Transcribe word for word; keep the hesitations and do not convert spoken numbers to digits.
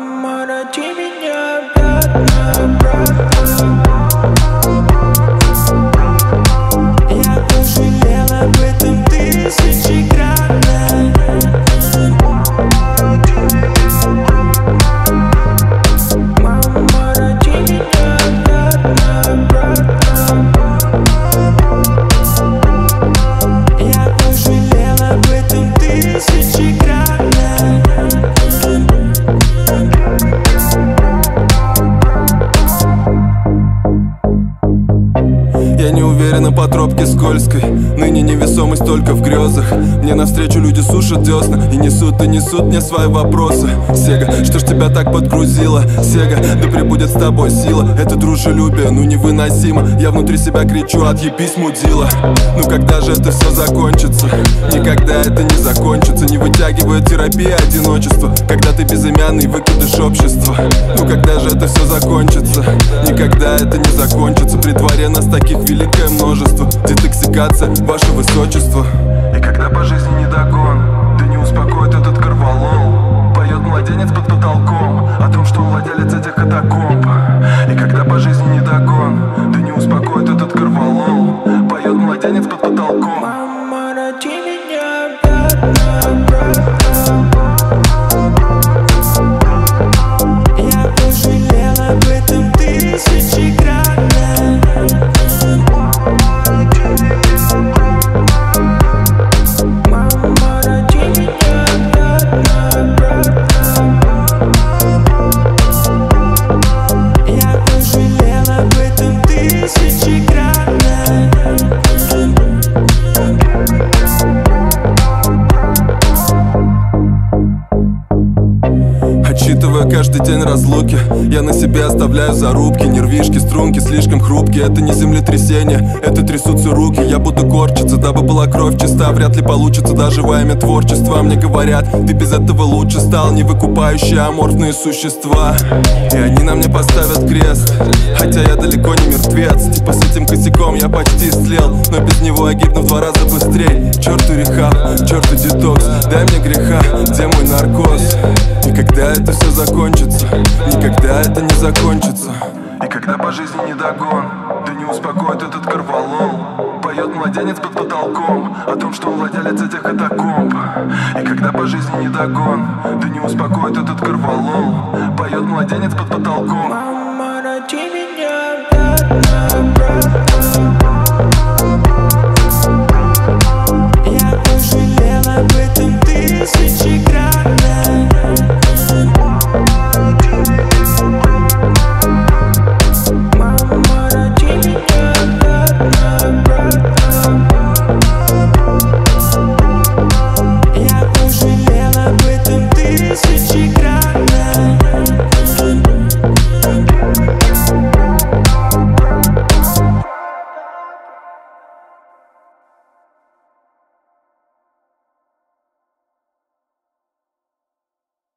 Мама, роди меня обратно, обратно. Я пожалел об этом тысячекратно. Мама, роди меня обратно, обратно. Я пожалел об этом тысячекратно. Я не уверена по тропке скользкой, ныне невесомость только в грезах. Мне навстречу люди сушат десна и несут, и несут мне свои вопросы. Сега, что ж тебя так подгрузило? Сега, да пребудет с тобой сила. Это дружелюбие, ну невыносимо. Я внутри себя кричу: отъебись, мудила. Ну когда же это все закончится? Никогда это не закончится. Не вытягивает терапия одиночества, когда ты безымянный выкидыш общества. Ну когда же это все закончится? Никогда это не закончится. При дворе нас таких великое множество. Детоксикация, ваше высочество. И когда по жизни не догон, да не успокоит этот корвалол. Поет младенец под потолком о том, что он владелец этих катакомб. И когда по жизни не догон, да не успокоит этот корвалол. Поет младенец под потолком. Мама, роди меня обратно, обратно. Я пожалел об этом тысячекратно. Мама, роди меня обратно, обратно. Я пожалел об этом тысячекратно. Отсчитывая каждый день разлуки, я на себе оставляю зарубки. Нервишки, струнки слишком хрупкие. Это не землетрясение, это трясутся руки. Я буду корчиться, дабы была кровь чиста. Вряд ли получится даже во имя творчества. Мне говорят, ты без этого лучше стал. Не выкупающие аморфные существа, и они на мне поставят крест. Хотя я далеко не мертвец. Типа с этим косяком я почти слел, но без него я гибну в два раза быстрей. Черт и рехаб, черт и детокс. Дай мне греха, где мой наркоз? Никогда это все закончится, никогда это не закончится. И когда по жизни не догон, да не успокоит этот корвалол. Поет младенец под потолком о том, что он владелец этих катакомб. И когда по жизни не догон, да не успокоит этот корвалол. Поет младенец под потолком.